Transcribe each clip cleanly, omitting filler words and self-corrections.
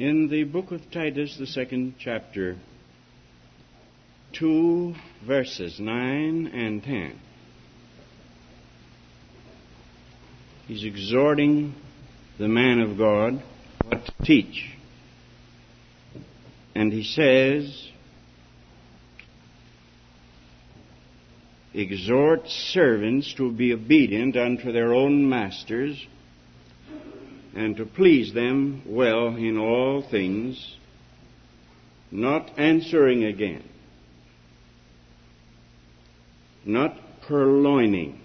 In the book of Titus, the 2nd chapter, 2 verses 9 and 10. He's exhorting the man of God what to teach. And he says, exhort servants to be obedient unto their own masters, and to please them well in all things, not answering again, not purloining,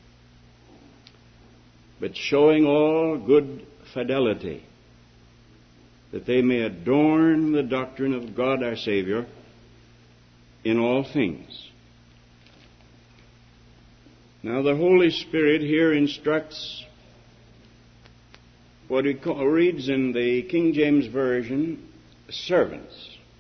but showing all good fidelity, that they may adorn the doctrine of God our Savior in all things. Now the Holy Spirit here instructs what he reads in the King James Version, servants.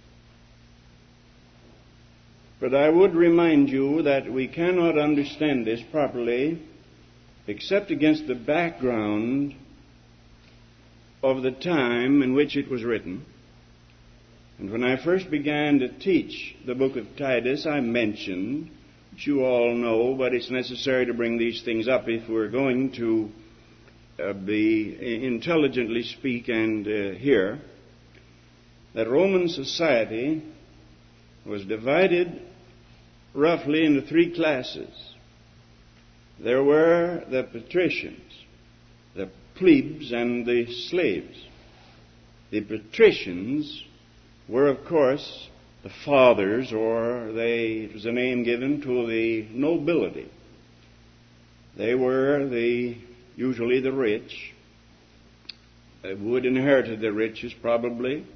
But I would remind you that we cannot understand this properly except against the background of the time in which it was written. And when I first began to teach the book of Titus, I mentioned, which you all know, but it's necessary to bring these things up if we're going to intelligently speak and hear, that Roman society was divided roughly into three classes. There were the patricians, the plebes, and the slaves. The patricians were, of course, the fathers, or it was a name given to the nobility. They were usually the rich, who had inherited the riches probably,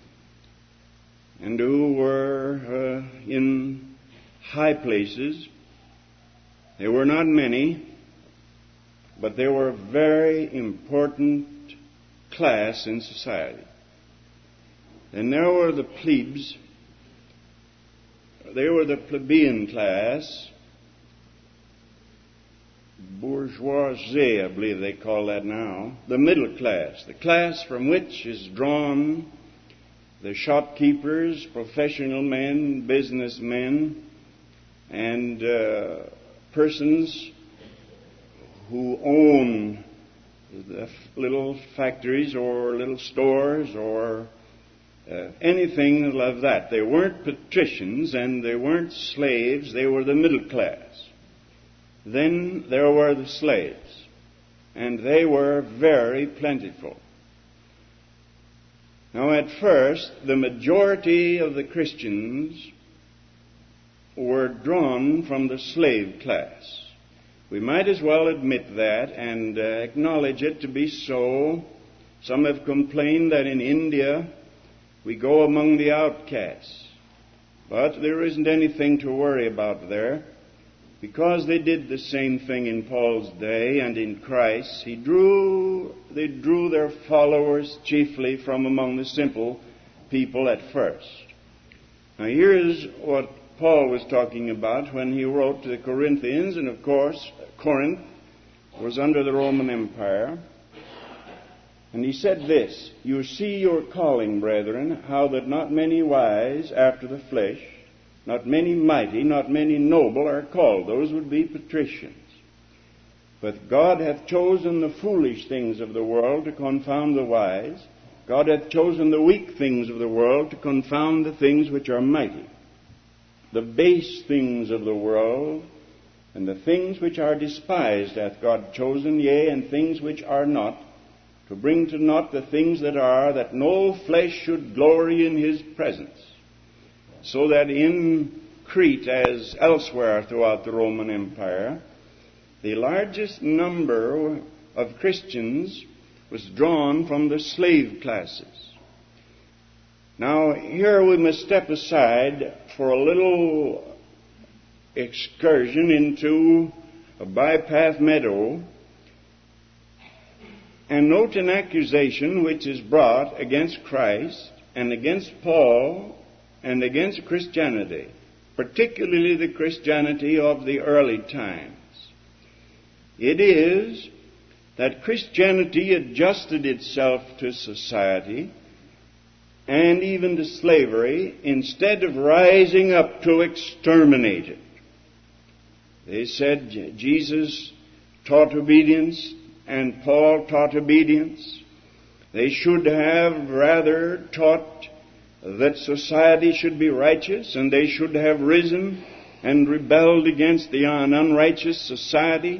and who were in high places. They were not many, but they were a very important class in society. And there were the plebes. They were the plebeian class, bourgeoisie, I believe they call that now, the middle class, the class from which is drawn the shopkeepers, professional men, businessmen, and persons who own the little factories or little stores or anything like that. They weren't patricians and they weren't slaves, they were the middle class. Then there were the slaves, and they were very plentiful. Now at first, the majority of the Christians were drawn from the slave class. We might as well admit that and acknowledge it to be so. Some have complained that in India we go among the outcasts. But there isn't anything to worry about there, because they did the same thing in Paul's day and in Christ. They drew their followers chiefly from among the simple people at first. Now here's what Paul was talking about when he wrote to the Corinthians, and of course Corinth was under the Roman Empire. And he said this, you see your calling, brethren, how that not many wise after the flesh, not many mighty, not many noble are called. Those would be patricians. But God hath chosen the foolish things of the world to confound the wise. God hath chosen the weak things of the world to confound the things which are mighty. The base things of the world and the things which are despised hath God chosen, yea, and things which are not, to bring to naught the things that are, that no flesh should glory in his presence. So that in Crete, as elsewhere throughout the Roman Empire, the largest number of Christians was drawn from the slave classes. Now, here we must step aside for a little excursion into a bypath meadow and note an accusation which is brought against Christ and against Paul and against Christianity, particularly the Christianity of the early times. It is that Christianity adjusted itself to society and even to slavery, instead of rising up to exterminate it. They said Jesus taught obedience and Paul taught obedience. They should have rather taught that society should be righteous, and they should have risen and rebelled against an unrighteous society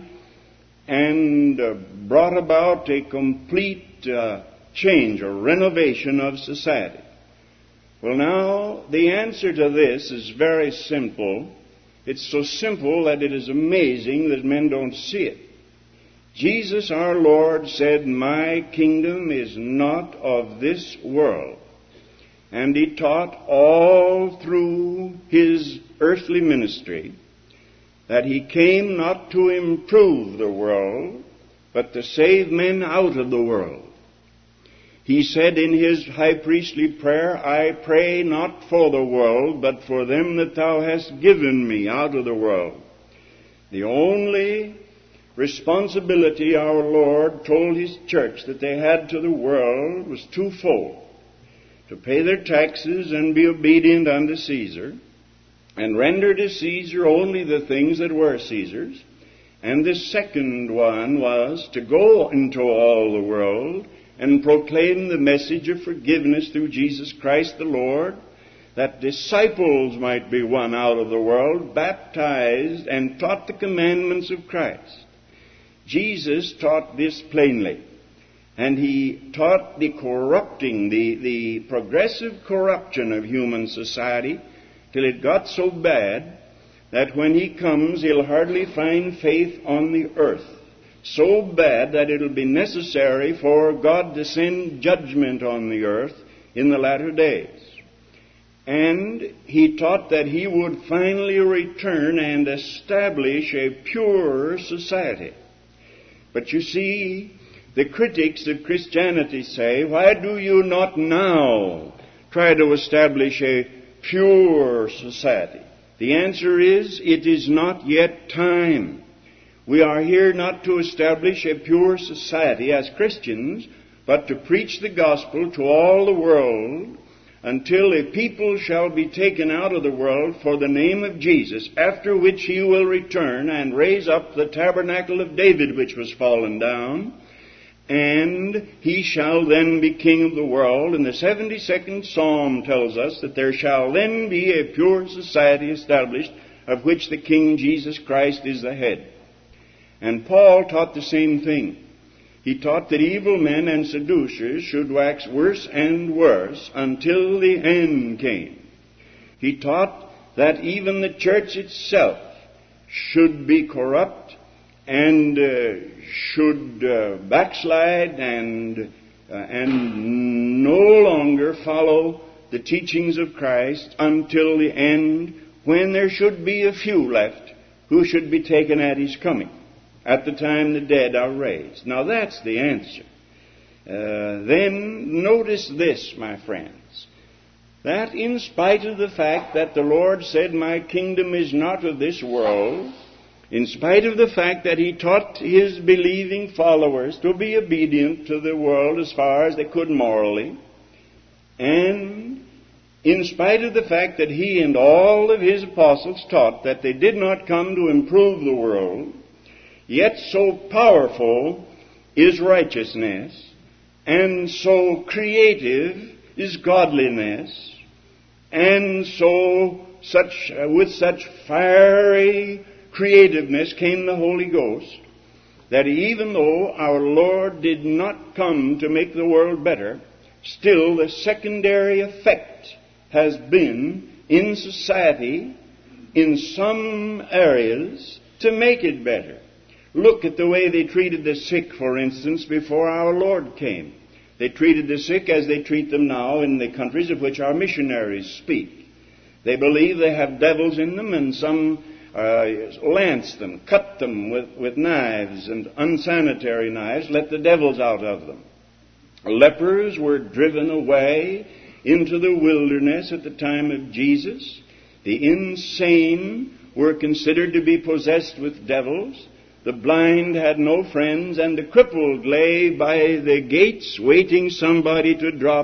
and brought about a complete change or renovation of society. Well, now, the answer to this is very simple. It's so simple that it is amazing that men don't see it. Jesus our Lord said, "My kingdom is not of this world." And He taught all through His earthly ministry that He came not to improve the world, but to save men out of the world. He said in His high priestly prayer, "I pray not for the world, but for them that Thou hast given me out of the world." The only responsibility our Lord told His church that they had to the world was twofold: to pay their taxes and be obedient unto Caesar, and render to Caesar only the things that were Caesar's. And the second one was to go into all the world and proclaim the message of forgiveness through Jesus Christ the Lord, that disciples might be won out of the world, baptized, and taught the commandments of Christ. Jesus taught this plainly. And He taught the corrupting, the progressive corruption of human society, till it got so bad that when He comes, He'll hardly find faith on the earth. So bad that it'll be necessary for God to send judgment on the earth in the latter days. And He taught that He would finally return and establish a pure society. But you see, the critics of Christianity say, "Why do you not now try to establish a pure society?" The answer is, it is not yet time. We are here not to establish a pure society as Christians, but to preach the gospel to all the world until a people shall be taken out of the world for the name of Jesus, after which He will return and raise up the tabernacle of David which was fallen down, and He shall then be king of the world. And the 72nd Psalm tells us that there shall then be a pure society established, of which the King Jesus Christ is the head. And Paul taught the same thing. He taught that evil men and seducers should wax worse and worse until the end came. He taught that even the church itself should be corrupt and should backslide and no longer follow the teachings of Christ until the end, when there should be a few left who should be taken at His coming, at the time the dead are raised. Now that's the answer. Then notice this, my friends, that in spite of the fact that the Lord said, "My kingdom is not of this world," in spite of the fact that He taught His believing followers to be obedient to the world as far as they could morally, and in spite of the fact that He and all of His apostles taught that they did not come to improve the world, yet so powerful is righteousness, and so creative is godliness, and with such fiery creativeness came the Holy Ghost, that even though our Lord did not come to make the world better, still the secondary effect has been in society, in some areas, to make it better. Look at the way they treated the sick, for instance, before our Lord came. They treated the sick as they treat them now in the countries of which our missionaries speak. They believe they have devils in them, and some lance them, cut them with knives and unsanitary knives, let the devils out of them. Lepers were driven away into the wilderness at the time of Jesus. The insane were considered to be possessed with devils. The blind had no friends, and the crippled lay by the gates waiting somebody to drop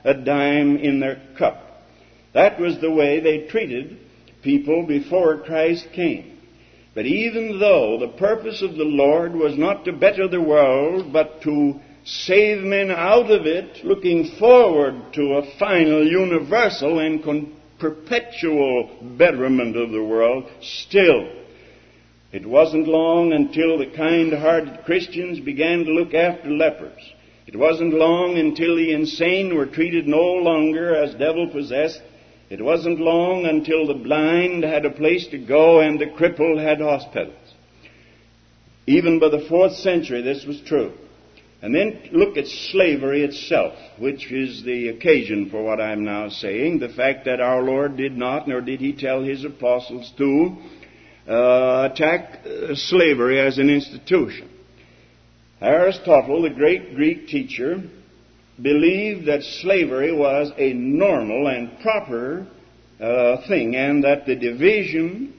a dime in their cup. That was the way they treated people before Christ came. But even though the purpose of the Lord was not to better the world, but to save men out of it, looking forward to a final, universal, and perpetual betterment of the world, still, it wasn't long until the kind-hearted Christians began to look after lepers. It wasn't long until the insane were treated no longer as devil-possessed. It wasn't long until the blind had a place to go and the crippled had hospitals. Even by the 4th century, this was true. And then look at slavery itself, which is the occasion for what I'm now saying. The fact that our Lord did not, nor did He tell His apostles to, attack slavery as an institution. Aristotle, the great Greek teacher, believed that slavery was a normal and proper thing, and that the division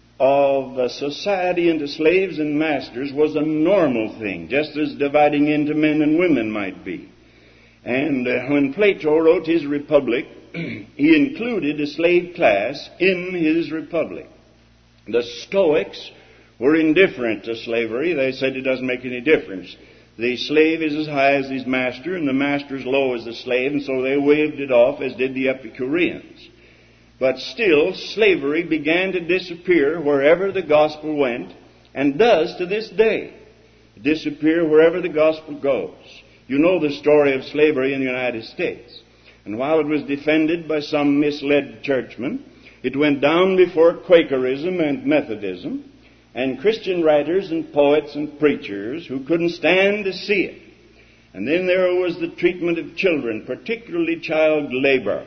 of society into slaves and masters was a normal thing, just as dividing into men and women might be. And when Plato wrote his Republic, he included a slave class in his Republic. The Stoics were indifferent to slavery. They said it doesn't make any difference. The slave is as high as his master, and the master as low as the slave, and so they waved it off, as did the Epicureans. But still, slavery began to disappear wherever the gospel went, and does to this day disappear wherever the gospel goes. You know the story of slavery in the United States. And while it was defended by some misled churchmen, it went down before Quakerism and Methodism, and Christian writers and poets and preachers who couldn't stand to see it. And then there was the treatment of children, particularly child labor.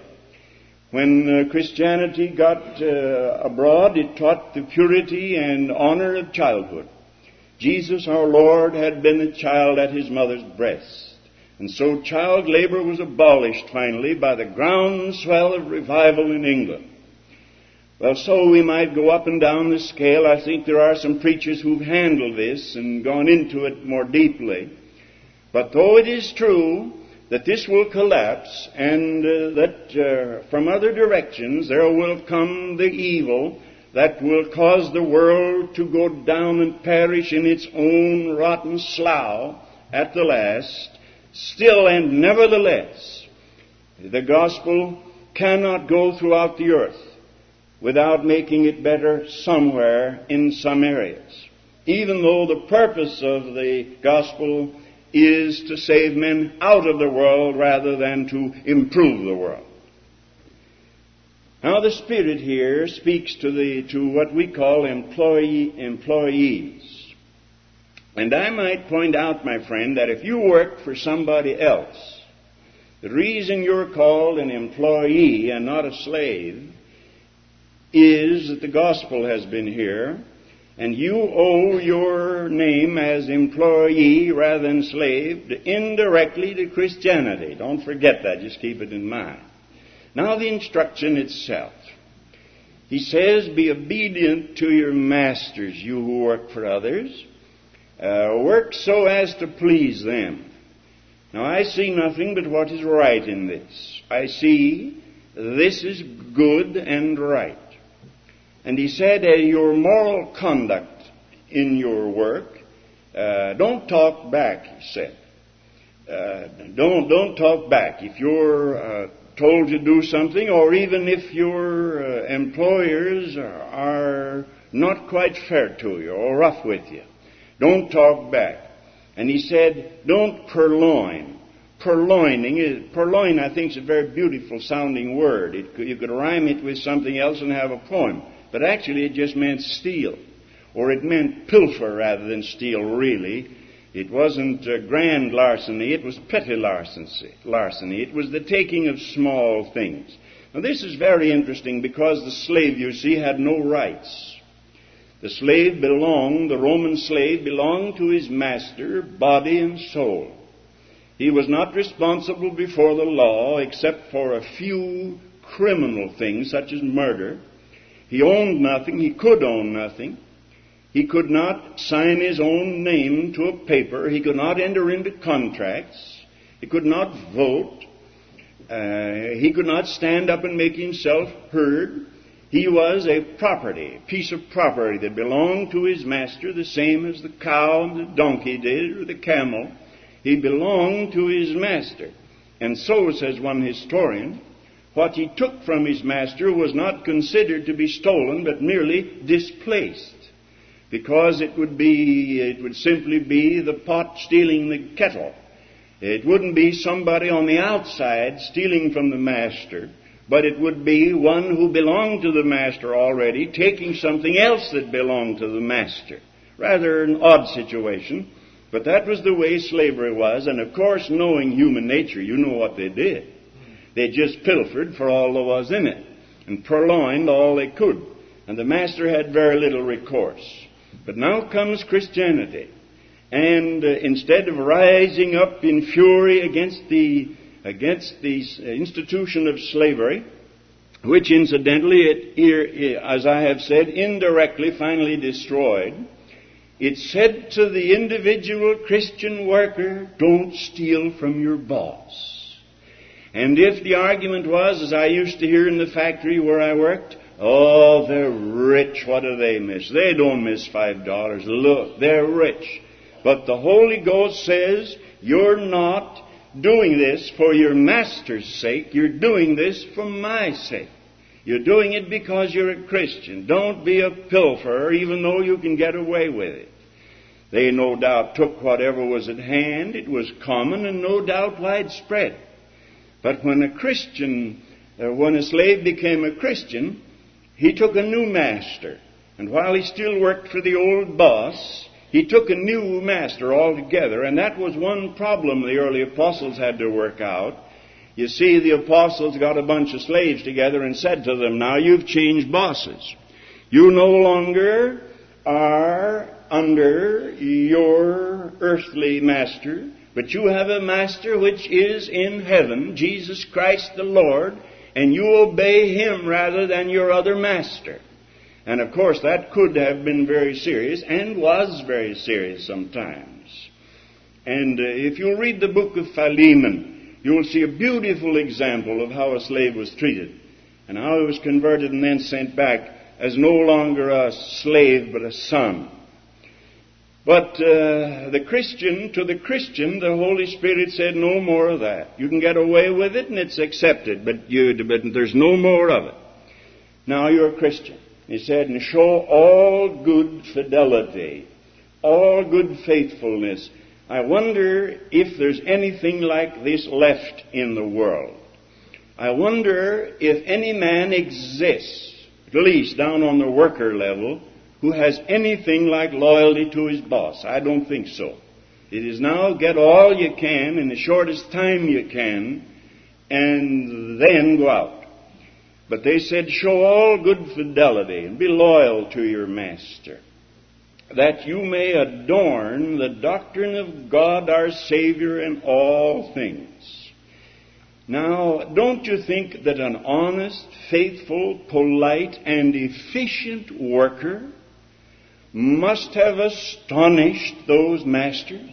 When Christianity got abroad, it taught the purity and honor of childhood. Jesus, our Lord, had been a child at His mother's breast. And so child labor was abolished finally by the groundswell of revival in England. Well, so we might go up and down the scale. I think there are some preachers who've handled this and gone into it more deeply. But though it is true that this will collapse, and that from other directions there will come the evil that will cause the world to go down and perish in its own rotten slough at the last, still and nevertheless, the gospel cannot go throughout the earth without making it better somewhere in some areas. Even though the purpose of the gospel is to save men out of the world rather than to improve the world. Now the Spirit here speaks to what we call employees. And I might point out, my friend, that if you work for somebody else, the reason you're called an employee and not a slave is that the gospel has been here, and you owe your name as employee rather than slave indirectly to Christianity. Don't forget that. Just keep it in mind. Now the instruction itself. He says, be obedient to your masters, you who work for others. Work so as to please them. Now I see nothing but what is right in this. I see this is good and right. And he said, your moral conduct in your work, don't talk back, he said. Don't talk back. If you're told to do something, or even if your employers are not quite fair to you or rough with you, don't talk back. And he said, don't purloin. Purloin, I think, is a very beautiful sounding word. You could rhyme it with something else and have a poem. But actually it just meant steal. Or it meant pilfer rather than steal, really. It wasn't grand larceny, it was petty larceny. It was the taking of small things. Now this is very interesting because the slave, you see, had no rights. The Roman slave belonged to his master, body and soul. He was not responsible before the law except for a few criminal things such as murder. He owned nothing. He could own nothing. He could not sign his own name to a paper. He could not enter into contracts. He could not vote. He could not stand up and make himself heard. He was a property, a piece of property that belonged to his master, the same as the cow and the donkey did, or the camel. He belonged to his master. And so, says one historian, what he took from his master was not considered to be stolen, but merely displaced. Because it would simply be the pot stealing the kettle. It wouldn't be somebody on the outside stealing from the master, but it would be one who belonged to the master already, taking something else that belonged to the master. Rather an odd situation, but that was the way slavery was, and of course, knowing human nature, you know what they did. They just pilfered for all there was in it, and purloined all they could, and the master had very little recourse. But now comes Christianity, and instead of rising up in fury against the institution of slavery, which incidentally, as I have said, indirectly finally destroyed, it said to the individual Christian worker, don't steal from your boss. And if the argument was, as I used to hear in the factory where I worked, oh, they're rich, what do they miss? They don't miss $5. Look, they're rich. But the Holy Ghost says, you're not doing this for your master's sake. You're doing this for my sake. You're doing it because you're a Christian. Don't be a pilferer, even though you can get away with it. They no doubt took whatever was at hand. It was common and no doubt widespread. But when a slave became a Christian, he took a new master. And while he still worked for the old boss, he took a new master altogether, and that was one problem the early apostles had to work out. You see, the apostles got a bunch of slaves together and said to them, now you've changed bosses. You no longer are under your earthly master, but you have a master which is in heaven, Jesus Christ the Lord, and you obey him rather than your other master. And of course that could have been very serious, and was very serious sometimes. And if you'll read the book of Philemon, you'll see a beautiful example of how a slave was treated, and how he was converted and then sent back as no longer a slave but a son. But to the Christian, the Holy Spirit said no more of that. You can get away with it and it's accepted, but there's no more of it. Now you're a Christian. He said, and show all good fidelity, all good faithfulness. I wonder if there's anything like this left in the world. I wonder if any man exists, at least down on the worker level, who has anything like loyalty to his boss. I don't think so. It is now get all you can in the shortest time you can, and then go out. But they said, show all good fidelity and be loyal to your master, that you may adorn the doctrine of God our Savior in all things. Now, don't you think that an honest, faithful, polite, and efficient worker must have astonished those masters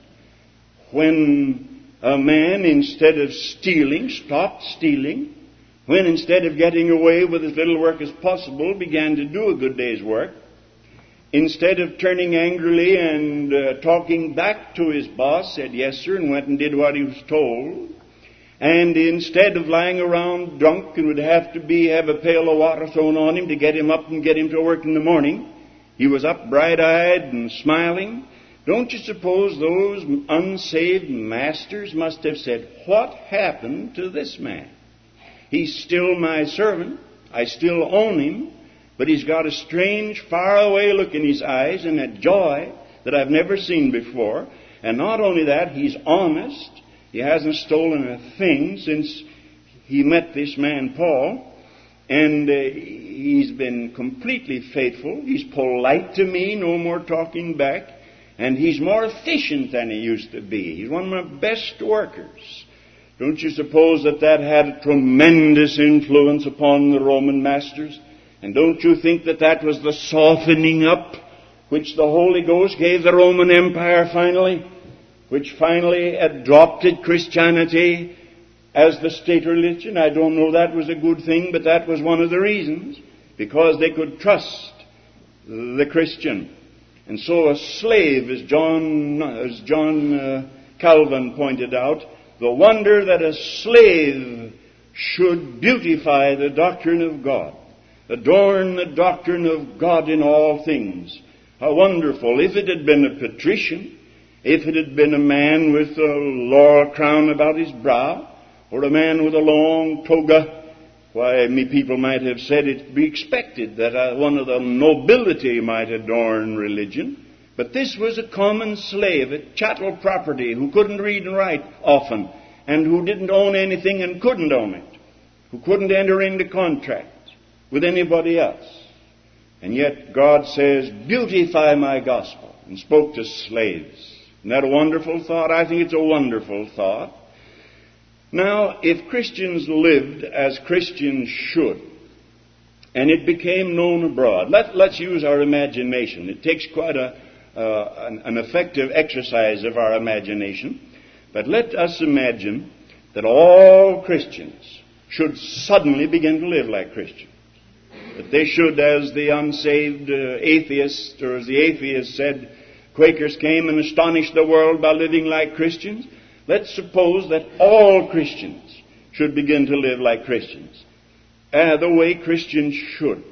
when a man, instead of stealing, stopped stealing, when instead of getting away with as little work as possible, began to do a good day's work, instead of turning angrily and talking back to his boss, said yes sir, and went and did what he was told, and instead of lying around drunk and would have a pail of water thrown on him to get him up and get him to work in the morning, he was up bright-eyed and smiling. Don't you suppose those unsaved masters must have said, what happened to this man? He's still my servant. I still own him. But he's got a strange, faraway look in his eyes and a joy that I've never seen before. And not only that, he's honest. He hasn't stolen a thing since he met this man Paul. And he's been completely faithful. He's polite to me, no more talking back. And he's more efficient than he used to be. He's one of my best workers. Don't you suppose that had a tremendous influence upon the Roman masters? And don't you think that was the softening up which the Holy Ghost gave the Roman Empire finally? Which finally adopted Christianity as the state religion. I don't know that was a good thing, but that was one of the reasons, because they could trust the Christian. And so a slave, as John Calvin pointed out, the wonder that a slave should beautify the doctrine of God, adorn the doctrine of God in all things. How wonderful! If it had been a patrician, if it had been a man with a laurel crown about his brow, or a man with a long toga, why, people might have said it'd be expected that one of the nobility might adorn religion. But this was a common slave, a chattel property, who couldn't read and write often, and who didn't own anything and couldn't own it, who couldn't enter into contracts with anybody else. And yet God says, beautify my gospel, and spoke to slaves. Isn't that a wonderful thought? I think it's a wonderful thought. Now, if Christians lived as Christians should, and it became known abroad, let's use our imagination. It takes quite an effective exercise of our imagination. But let us imagine that all Christians should suddenly begin to live like Christians. That they should, as the unsaved atheist, or as the atheist said, Quakers came and astonished the world by living like Christians. Let's suppose that all Christians should begin to live like Christians, the way Christians should.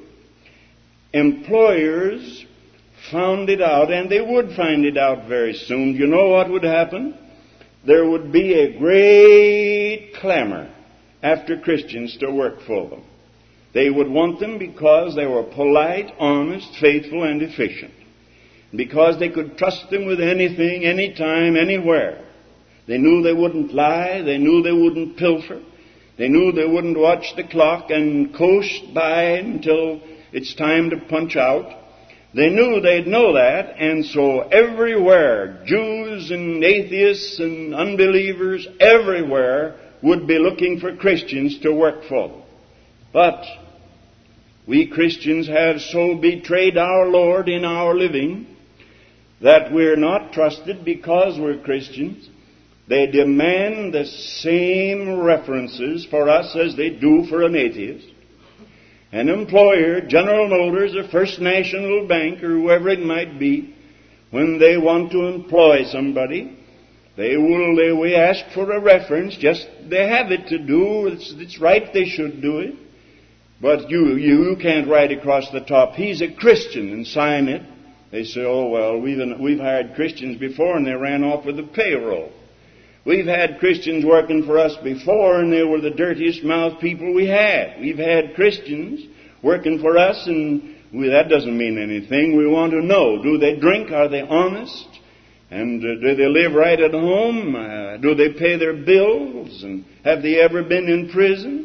Employers found it out, and they would find it out very soon. You know what would happen? There would be a great clamor after Christians to work for them. They would want them because they were polite, honest, faithful, and efficient. Because they could trust them with anything, anytime, anywhere. They knew they wouldn't lie. They knew they wouldn't pilfer. They knew they wouldn't watch the clock and coast by until it's time to punch out. They knew they'd know that, and so everywhere, Jews and atheists and unbelievers, everywhere would be looking for Christians to work for them. But we Christians have so betrayed our Lord in our living that we're not trusted because we're Christians. They demand the same references for us as they do for an atheist. An employer, General Motors or First National Bank or whoever it might be, when they want to employ somebody, we ask for a reference. Just they have it to do. It's right. They should do it. But you can't write across the top, he's a Christian, and sign it. They say, oh well, we've hired Christians before and they ran off with the payroll. We've had Christians working for us before, and they were the dirtiest mouthed people we had. We've had Christians working for us, and that doesn't mean anything. We want to know, do they drink? Are they honest? And do they live right at home? Do they pay their bills? And have they ever been in prison?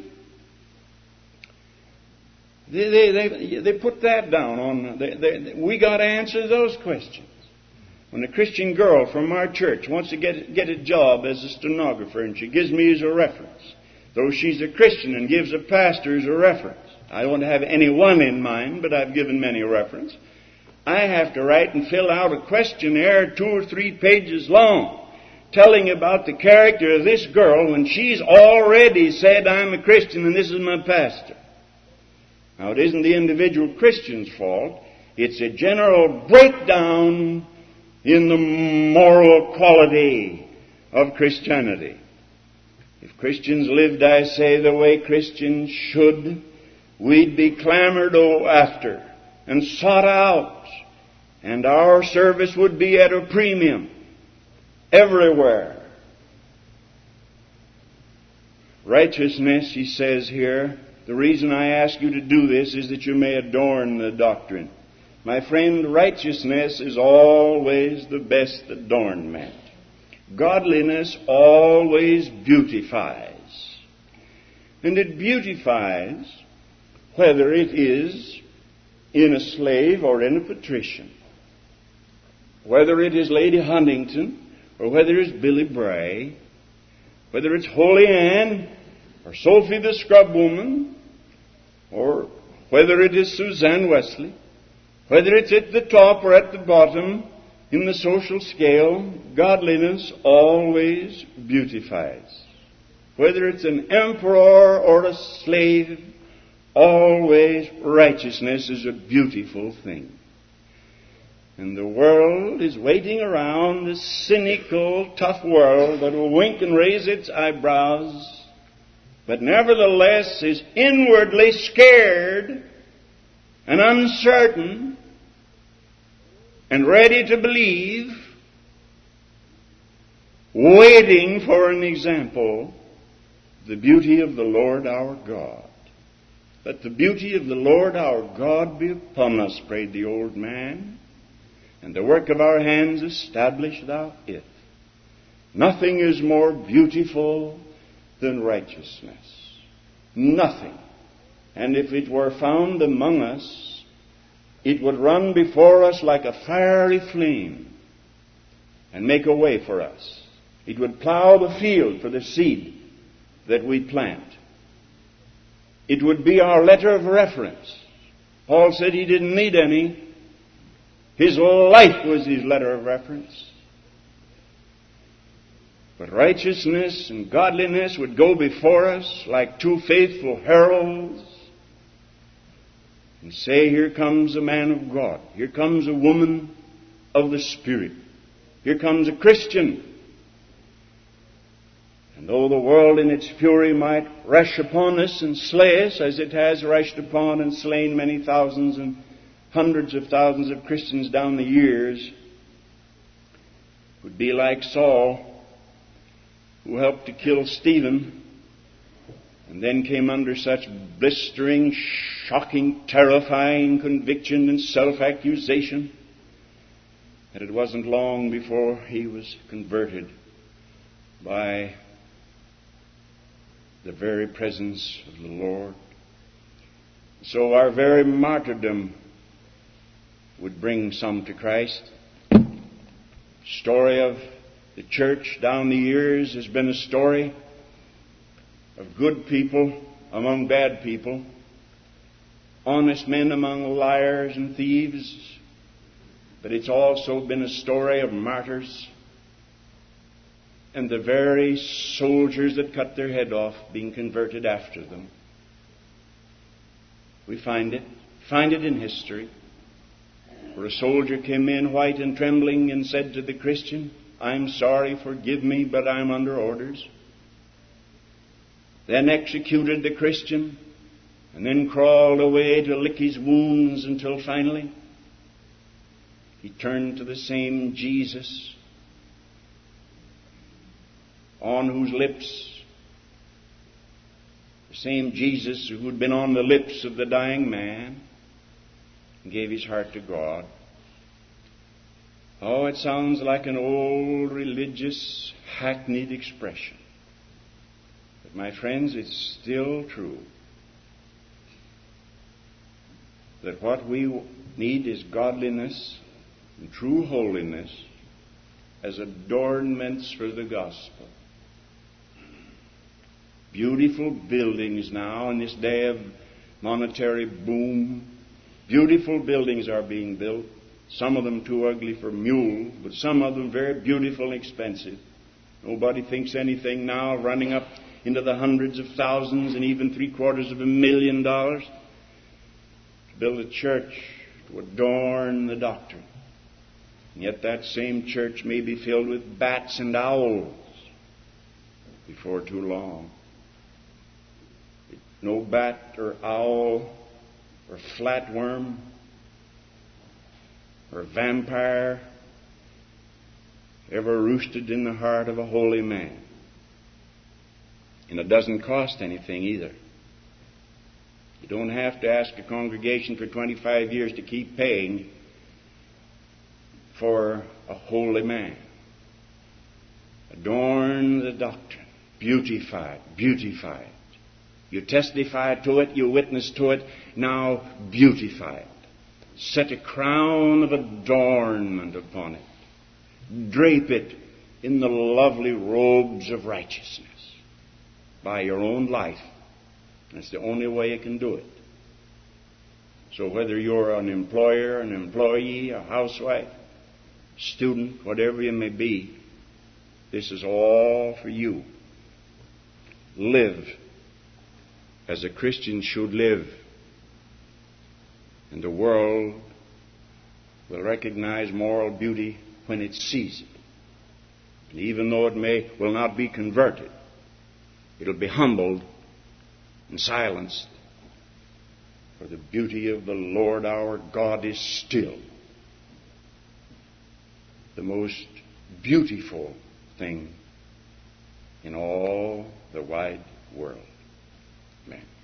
They put that down on. We got to answer those questions. When a Christian girl from our church wants to get a job as a stenographer, and she gives me as a reference, though she's a Christian and gives a pastor as a reference. I don't have any one in mind, but I've given many reference. I have to write and fill out a questionnaire 2 or 3 pages long, telling about the character of this girl when she's already said, I'm a Christian and this is my pastor. Now, it isn't the individual Christian's fault. It's a general breakdown in the moral quality of Christianity. If Christians lived, I say, the way Christians should, we'd be clamored after and sought out, and our service would be at a premium everywhere. Righteousness, he says here, the reason I ask you to do this is that you may adorn the doctrine. My friend, righteousness is always the best adornment. Godliness always beautifies. And it beautifies whether it is in a slave or in a patrician. Whether it is Lady Huntington or whether it's Billy Bray. Whether it's Holy Ann or Sophie the Scrub Woman, or whether it is Suzanne Wesley, whether it's at the top or at the bottom in the social scale, godliness always beautifies. whether it's an emperor or a slave, always righteousness is a beautiful thing. And the world is waiting around, this cynical, tough world that will wink and raise its eyebrows, but nevertheless is inwardly scared and uncertain and ready to believe, waiting for an example, the beauty of the Lord our God. Let the beauty of the Lord our God be upon us, prayed the old man, and the work of our hands establish thou it. Nothing is more beautiful than righteousness. Nothing. And if it were found among us, it would run before us like a fiery flame and make a way for us. It would plow the field for the seed that we plant. It would be our letter of reference. Paul said he didn't need any. His life was his letter of reference. But righteousness and godliness would go before us like two faithful heralds and say, here comes a man of God. Here comes a woman of the Spirit. Here comes a Christian. And though the world in its fury might rush upon us and slay us, as it has rushed upon and slain many thousands and hundreds of thousands of Christians down the years, it would be like Saul, who helped to kill Stephen, and then came under such blistering, shocking, terrifying conviction and self-accusation that it wasn't long before he was converted by the very presence of the Lord. So our very martyrdom would bring some to Christ. The story of the church down the years has been a story of good people among bad people, honest men among liars and thieves, but it's also been a story of martyrs and the very soldiers that cut their head off being converted after them. We find it in history, where a soldier came in white and trembling and said to the Christian, I'm sorry, forgive me, but I'm under orders. Then executed the Christian, and then crawled away to lick his wounds until finally he turned to the same Jesus on whose lips, the same Jesus who had been on the lips of the dying man, and gave his heart to God. Oh, it sounds like an old religious hackneyed expression. But my friends, it's still true that what we need is godliness and true holiness as adornments for the gospel. Beautiful buildings now in this day of monetary boom. Beautiful buildings are being built. Some of them too ugly for mules, but some of them very beautiful and expensive. Nobody thinks anything now running up into the hundreds of thousands and even $750,000 to build a church to adorn the doctrine. And yet that same church may be filled with bats and owls before too long. No bat or owl or flatworm or vampire ever roosted in the heart of a holy man. And it doesn't cost anything either. You don't have to ask a congregation for 25 years to keep paying for a holy man. Adorn the doctrine. Beautify it. You testify to it, you witness to it, now beautify it. Set a crown of adornment upon it. Drape it in the lovely robes of righteousness by your own life. That's the only way you can do it. So whether you're an employer, an employee, a housewife, student, whatever you may be, this is all for you. live as a Christian should live. And the world will recognize moral beauty when it sees it. And even though it will not be converted, it'll be humbled and silenced. For the beauty of the Lord our God is still the most beautiful thing in all the wide world. Amen.